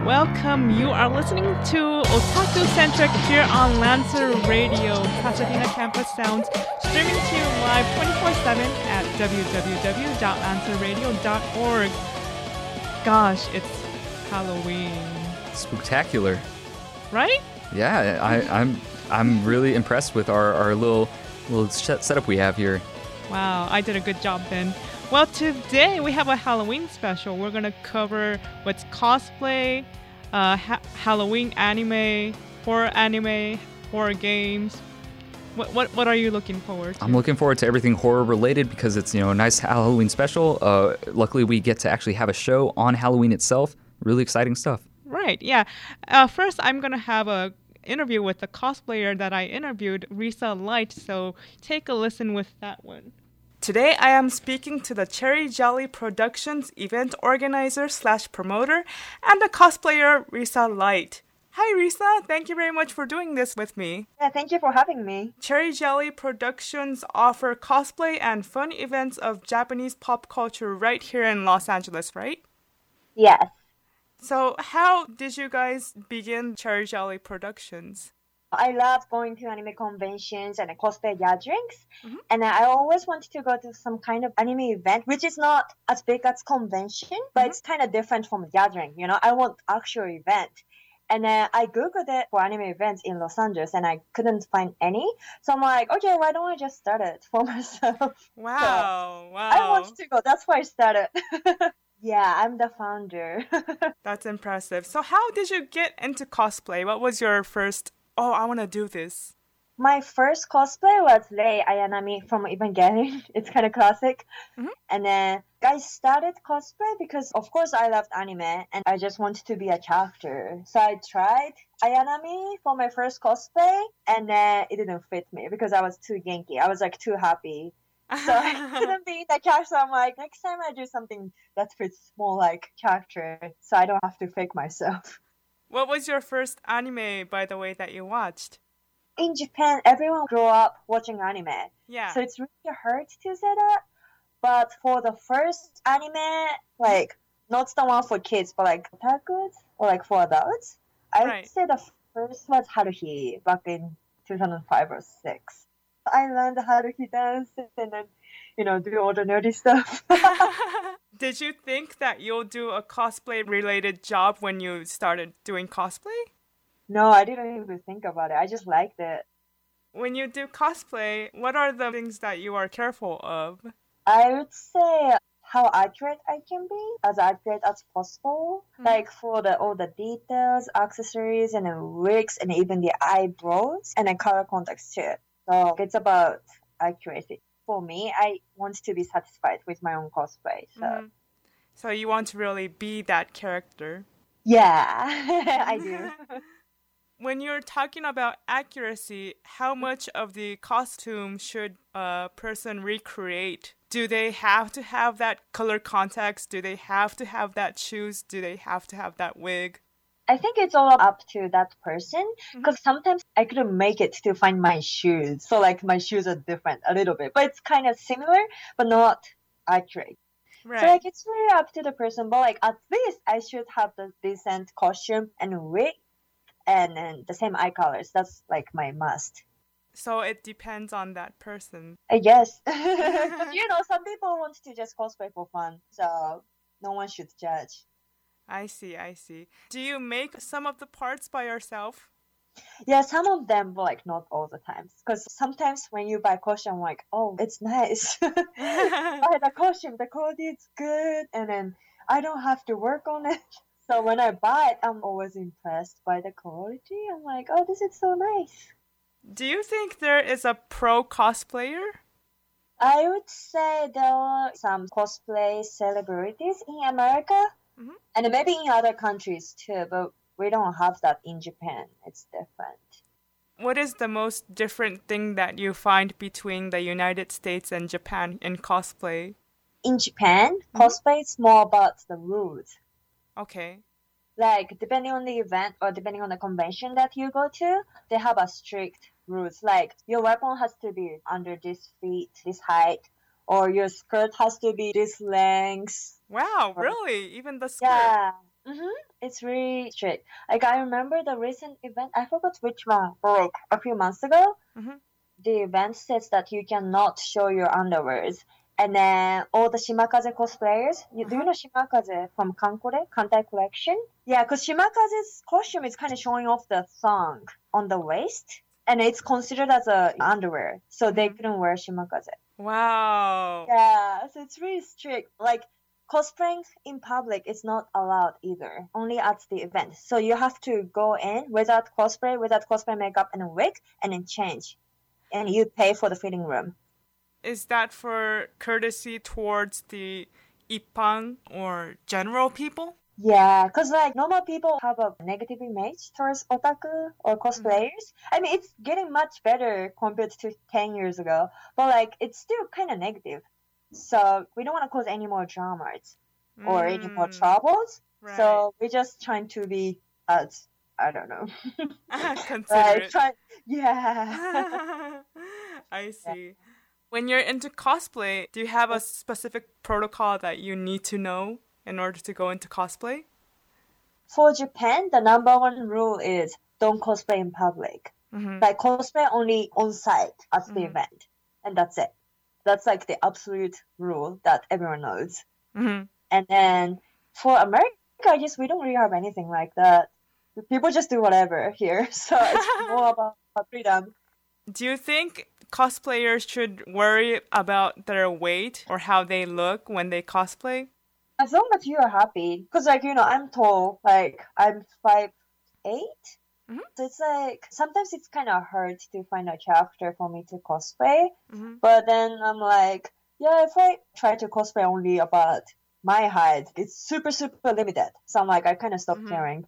Welcome. You are listening to Otaku Centric here on Lancer Radio, Pasadena Campus Sounds, streaming to you live 24/7 at www.lancerradio.org. Gosh, it's Halloween. Spooktacular. Right? Yeah, I'm really impressed with our little setup we have here. Wow, I did a good job then. Well, today we have a Halloween special. We're going to cover what's cosplay, Halloween anime, horror games. What are you looking forward to? I'm looking forward to everything horror related because it's, a nice Halloween special. Luckily, we get to actually have a show on Halloween itself. Really exciting stuff. Right, yeah. First, I'm going to have a interview with the cosplayer that I interviewed, Risa Light, so take a listen with that one. Today, I am speaking to the Cherry Jolly Productions event organizer / promoter and the cosplayer, Risa Light. Hi, Risa. Thank you very much for doing this with me. Yeah, thank you for having me. Cherry Jolly Productions offer cosplay and fun events of Japanese pop culture right here in Los Angeles, right? Yes. So how did you guys begin Cherry Jolly Productions? I love going to anime conventions and cosplay gatherings. And I always wanted to go to some kind of anime event, which is not as big as convention, but it's kind of different from gathering. I want actual event. And I Googled it for anime events in Los Angeles, and I couldn't find any. So I'm like, okay, why don't I just start it for myself? Wow. I wanted to go. That's why I started. Yeah, I'm the founder. That's impressive. So how did you get into cosplay? What was your first, I want to do this? My first cosplay was Rei Ayanami from Evangelion. It's kind of classic. And then I started cosplay because, of course, I loved anime and I just wanted to be a character. So I tried Ayanami for my first cosplay, and then it didn't fit me because I was too Genki. I was too happy. So I couldn't be the character. I'm like, next time I do something that fits more like character so I don't have to fake myself. What was your first anime, by the way, that you watched? In Japan, everyone grew up watching anime. Yeah. So it's really hard to say that. But for the first anime, not the one for kids, but otakus or for adults, I would say the first was Haruhi back in 2005 or 6. I learned Haruhi dance and then, do all the nerdy stuff. Did you think that you'll do a cosplay-related job when you started doing cosplay? No, I didn't even think about it. I just liked it. When you do cosplay, what are the things that you are careful of? I would say how accurate I can be, as accurate as possible. For all the details, accessories, and wigs, and even the eyebrows, and then color contacts too. So it's about accuracy. For me, I want to be satisfied with my own cosplay. So you want to really be that character? Yeah, I do. When you're talking about accuracy, how much of the costume should a person recreate? Do they have to have that color contacts? Do they have to have that shoes? Do they have to have that wig? I think it's all up to that person because sometimes I couldn't make it to find my shoes. So my shoes are different a little bit, but it's kind of similar, but not accurate. Right. So it's really up to the person, but at least I should have the decent costume and wig and then the same eye colors. That's my must. So it depends on that person. I guess. Because, some people want to just cosplay for fun, so no one should judge. I see. Do you make some of the parts by yourself? Yeah, some of them, but not all the time. Because sometimes when you buy costume, I'm like, oh, it's nice. Buy the costume, the quality is good, and then I don't have to work on it. So when I buy it, I'm always impressed by the quality. I'm like, oh, this is so nice. Do you think there is a pro cosplayer? I would say there are some cosplay celebrities in America. And maybe in other countries too, but we don't have that in Japan. It's different. What is the most different thing that you find between the United States and Japan in cosplay? In Japan, cosplay is more about the rules. Okay. Depending on the event or depending on the convention that you go to, they have a strict rules. Your weapon has to be under this feet, this height, or your skirt has to be this length. Wow, really? Even the skirt? Yeah. It's really strict. Like, I remember the recent event, I forgot which one, but like a few months ago, the event says that you cannot show your underwears. And then all the Shimakaze cosplayers, do you know Shimakaze from Kankore, Kantai Collection? Yeah, because Shimakaze's costume is kind of showing off the thong on the waist. And it's considered as a underwear. So they couldn't wear Shimakaze. Wow. Yeah, so it's really strict. Like, cosplaying in public is not allowed either, only at the event. So you have to go in without cosplay makeup and a wig, and then change. And you pay for the fitting room. Is that for courtesy towards the ippang or general people? Yeah, because like normal people have a negative image towards otaku or cosplayers. I mean, it's getting much better compared to 10 years ago, but like it's still kind of negative. So we don't want to cause any more dramas or any more troubles. Right. So we're just trying to be as, I don't know. Considerate. Yeah. I see. When you're into cosplay, do you have a specific protocol that you need to know in order to go into cosplay? For Japan, the number one rule is don't cosplay in public. Like cosplay only on site at the event. And that's it. That's like the absolute rule that everyone knows. And then for America, we don't really have anything like that. People just do whatever here. So it's more about freedom. Do you think cosplayers should worry about their weight or how they look when they cosplay? As long as you are happy. Because, like, I'm tall. Like, I'm 5'8". So it's like, sometimes it's kind of hard to find a character for me to cosplay. But then I'm like, yeah, if I try to cosplay only about my height, it's super, super limited. So I'm like, I kind of stopped caring.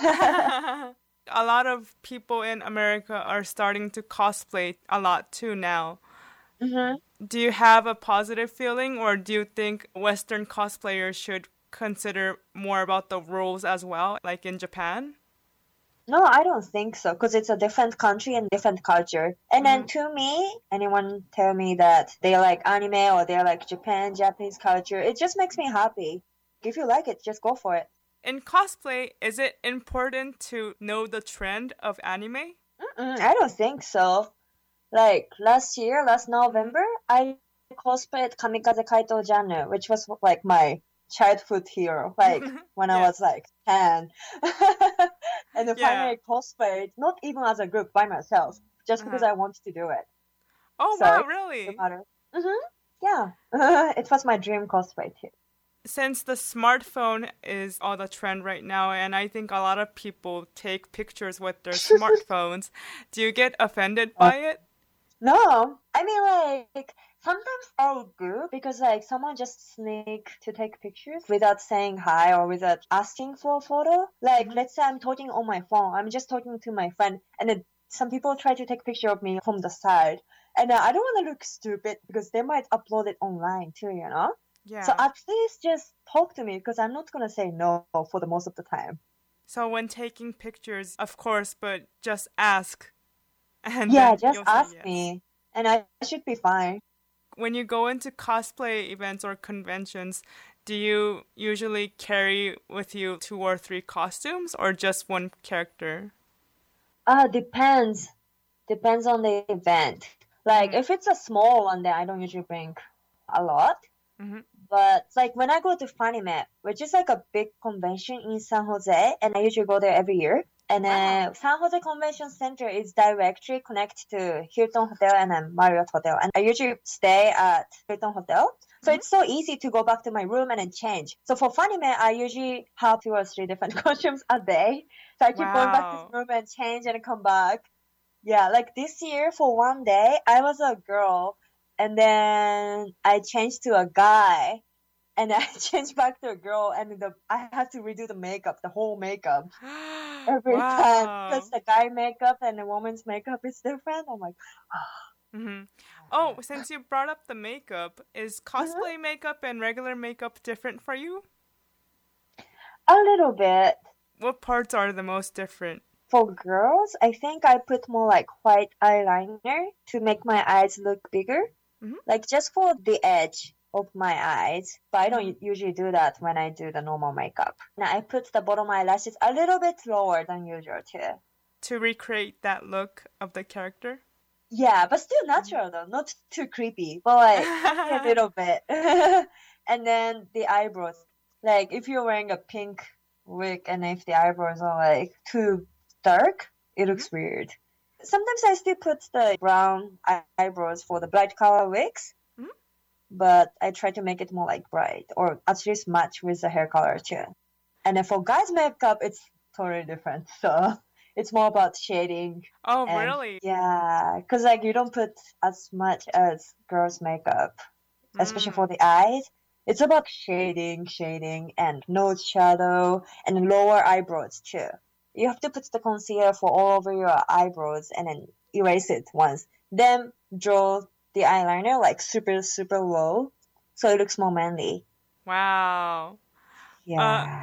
A lot of people in America are starting to cosplay a lot too now. Do you have a positive feeling, or do you think Western cosplayers should consider more about the rules as well, like in Japan? No, I don't think so, because it's a different country and different culture. And then to me, anyone tell me that they like anime or they like Japanese culture, it just makes me happy. If you like it, just go for it. In cosplay, is it important to know the trend of anime? I don't think so. Like last November, I cosplayed Kamikaze Kaito Janu, which was like my childhood hero, like when I was like 10. And then finally cosplayed, not even as a group, by myself, just because I wanted to do it. Oh, so wow, really? It matter. Yeah. It was my dream cosplay too. Since the smartphone is all the trend right now, and I think a lot of people take pictures with their smartphones, do you get offended by it? No. I mean, like, sometimes I do, because like someone just sneak to take pictures without saying hi or without asking for a photo. Like, let's say I'm talking on my phone, I'm just talking to my friend, and then some people try to take a picture of me from the side. And I don't want to look stupid because they might upload it online too, Yeah. So at least just talk to me, because I'm not going to say no for the most of the time. So when taking pictures, of course, but just ask. And yeah, just ask me, and I should be fine. When you go into cosplay events or conventions, do you usually carry with you 2 or 3 costumes or just one character? Depends. Depends on the event. Like, if it's a small one, then I don't usually bring a lot. But like when I go to Funimate, which is like a big convention in San Jose, and I usually go there every year. And then San Jose Convention Center is directly connected to Hilton Hotel and then Marriott Hotel. And I usually stay at Hilton Hotel. So it's so easy to go back to my room and then change. So for Funimate, I usually have 2 or 3 different costumes a day. So I keep going back to the room and change and come back. Yeah, like this year for one day, I was a girl. And then I changed to a guy. And I changed back to a girl, and I had to redo the makeup, the whole makeup, every time, because the guy makeup and the woman's makeup is different. I'm like, Oh, since you brought up the makeup, is cosplay makeup and regular makeup different for you? A little bit. What parts are the most different? For girls, I think I put more like white eyeliner to make my eyes look bigger, like just for the edge of my eyes, but I don't usually do that when I do the normal makeup. Now I put the bottom eyelashes a little bit lower than usual too. To recreate that look of the character? Yeah, but still natural though, not too creepy, but like a little bit. And then the eyebrows. Like if you're wearing a pink wig and if the eyebrows are like too dark, it looks weird. Sometimes I still put the brown eyebrows for the bright color wigs, but I try to make it more like bright or at least match with the hair color too. And then for guys' makeup, it's totally different. So it's more about shading. Oh, really? Yeah, because like you don't put as much as girls' makeup, especially for the eyes. It's about shading, and nose shadow, and lower eyebrows too. You have to put the concealer for all over your eyebrows and then erase it once. Then draw the eyeliner like super, super low so it looks more manly. Wow. Yeah.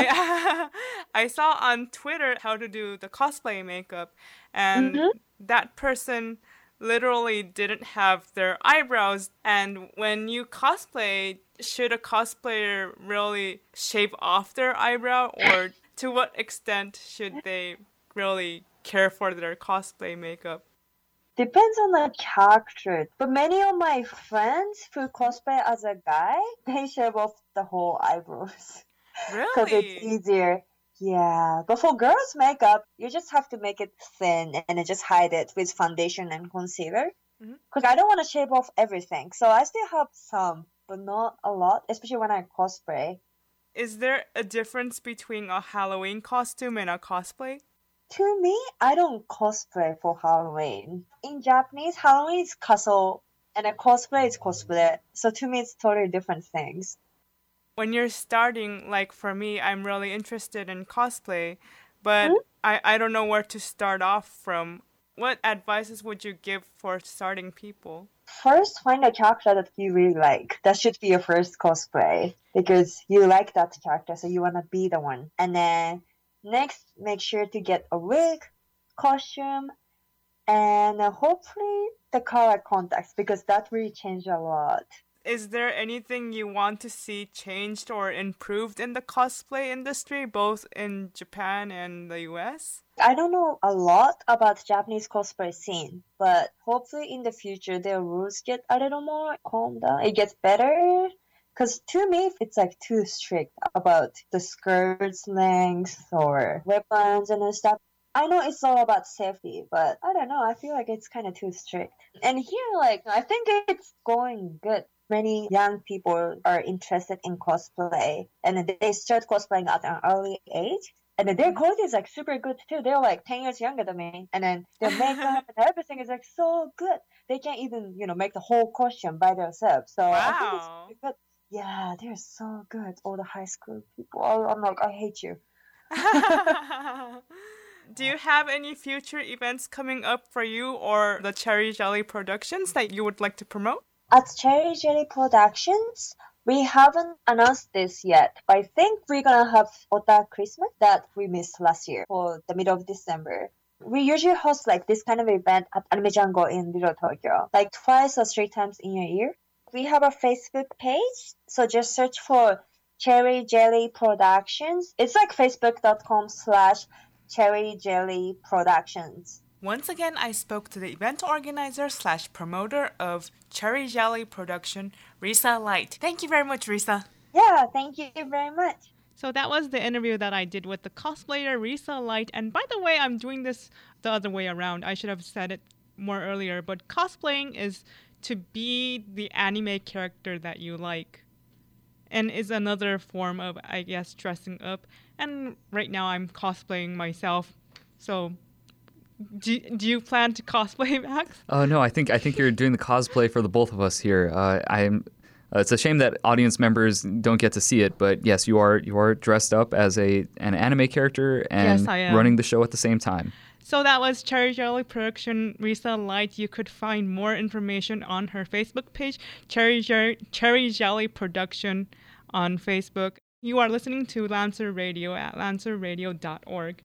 I saw on Twitter how to do the cosplay makeup, and that person literally didn't have their eyebrows. And when you cosplay, should a cosplayer really shave off their eyebrow, or to what extent should they really care for their cosplay makeup? Depends on the character. But many of my friends who cosplay as a guy, they shave off the whole eyebrows. Really? Because it's easier. Yeah. But for girls' makeup, you just have to make it thin and then just hide it with foundation and concealer. Because I don't want to shave off everything. So I still have some, but not a lot, especially when I cosplay. Is there a difference between a Halloween costume and a cosplay? To me, I don't cosplay for Halloween. In Japanese, Halloween is kaso, and a cosplay is cosplay. So to me, it's totally different things. When you're starting, like for me, I'm really interested in cosplay, but I don't know where to start off from. What advices would you give for starting people? First, find a character that you really like. That should be your first cosplay because you like that character, so you want to be the one. And then next, make sure to get a wig, costume, and hopefully the color contacts because that really changed a lot. Is there anything you want to see changed or improved in the cosplay industry, both in Japan and the US? I don't know a lot about Japanese cosplay scene, but hopefully in the future their rules get a little more calmed down. It gets better. Because to me, it's like too strict about the skirts length or weapons and stuff. I know it's all about safety, but I don't know. I feel like it's kind of too strict. And here, like, I think it's going good. Many young people are interested in cosplay, and they start cosplaying at an early age. And then their quality is like super good too. They're like 10 years younger than me. And then their makeup and everything is like so good. They can even, make the whole costume by themselves. So I think it's pretty good. Yeah, they're so good. All the high school people. I'm like, I hate you. Do you have any future events coming up for you or the Cherry Jelly Productions that you would like to promote? At Cherry Jelly Productions, we haven't announced this yet, but I think we're gonna have Ota Christmas that we missed last year for the middle of December. We usually host like this kind of event at Anime Jungle in Little Tokyo, like twice or three times in a year. We have a Facebook page, so just search for Cherry Jelly Productions. It's like facebook.com/Cherry Jelly Productions. Once again, I spoke to the event organizer/promoter of Cherry Jelly Production, Risa Light. Thank you very much, Risa. Yeah, thank you very much. So that was the interview that I did with the cosplayer Risa Light. And by the way, I'm doing this the other way around. I should have said it more earlier, but cosplaying is to be the anime character that you like, and is another form of, I guess, dressing up. And right now I'm cosplaying myself. So do you plan to cosplay, Max? No, I think you're doing the cosplay for the both of us here. It's a shame that audience members don't get to see it, but yes, you are dressed up as an anime character and yes, I am. Running the show at the same time. So that was Cherry Jelly Production, Risa Light. You could find more information on her Facebook page, Cherry Jelly Production on Facebook. You are listening to Lancer Radio at lancerradio.org.